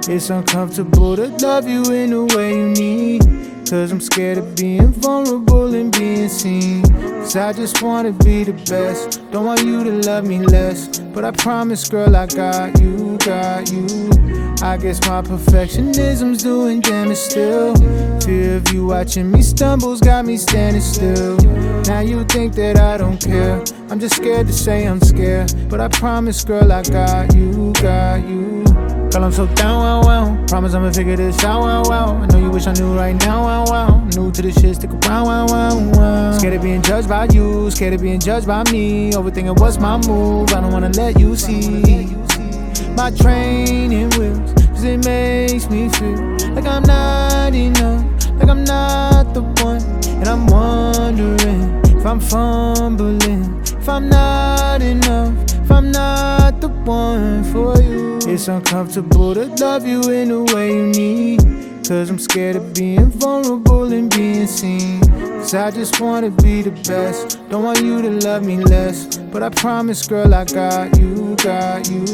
It's uncomfortable to love you in the way you need, 'cause I'm scared of being vulnerable and being seen. 'Cause I just wanna be the best, don't want you to love me less. But I promise, girl, I got you, got you. I guess my perfectionism's doing damage still. Fear of you watching me stumbles got me standing still. Now you think that I don't care, I'm just scared to say I'm scared. But I promise, girl, I got you, got you. Girl, I'm so down, wow, wow. Promise I'ma figure this out, wow, wow. I know you wish I knew right now, wow, wow. New to this shit, stick around, wow, wow, wow. Scared of being judged by you, scared of being judged by me. Overthinking what's my move, I don't wanna let you see my training wheels, 'cause it makes me feel like I'm not enough, like I'm not the one. And I'm wondering if I'm fumbling, if I'm not enough, if I'm not the one for you. It's uncomfortable to love you in the way you need, 'cause I'm scared of being vulnerable and being seen. 'Cause I just wanna be the best, don't want you to love me less. But I promise, girl, I got you, got you.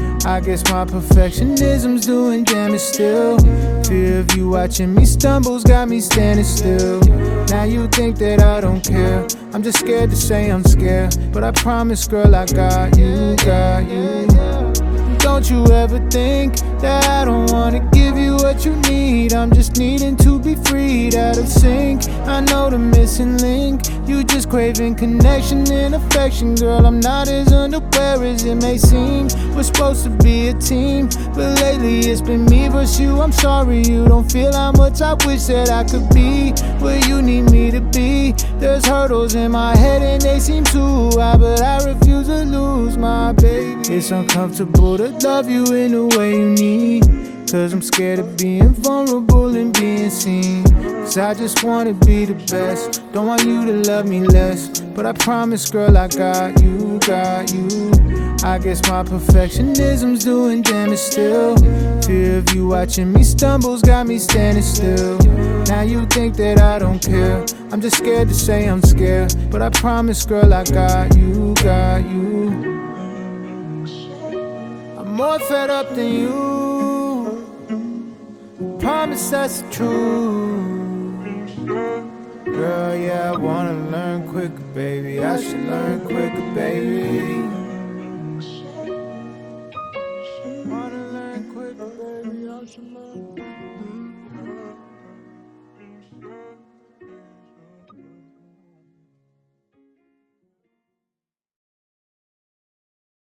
I guess my perfectionism's doing damage still. Fear of you watching me stumbles got me standing still. Now you think that I don't care, I'm just scared to say I'm scared. But I promise, girl, I got you, got you. Don't you ever think that I don't wanna give you what you need. I'm just needing to be freed out of sync. I know the missing link, you just craving connection and affection. Girl, I'm not as unaware as it may seem. We're supposed to be a team, but lately it's been me versus you. I'm sorry you don't feel how much I wish that I could be where you need me to be. There's hurdles in my head and they seem too high, but I refuse to lose my baby. It's uncomfortable to love you in the way you need, 'cause I'm scared of being vulnerable and being seen. 'Cause I just wanna be the best, don't want you to love me less. But I promise, girl, I got you, got you. I guess my perfectionism's doing damage still. Fear of you watching me stumbles got me standing still. Now you think that I don't care, I'm just scared to say I'm scared. But I promise, girl, I got you, got you. I'm more fed up than you, promise that's the truth. Girl, yeah, I wanna learn quicker, baby. I should learn quicker, baby. Wanna learn quicker, baby. I should learn quicker.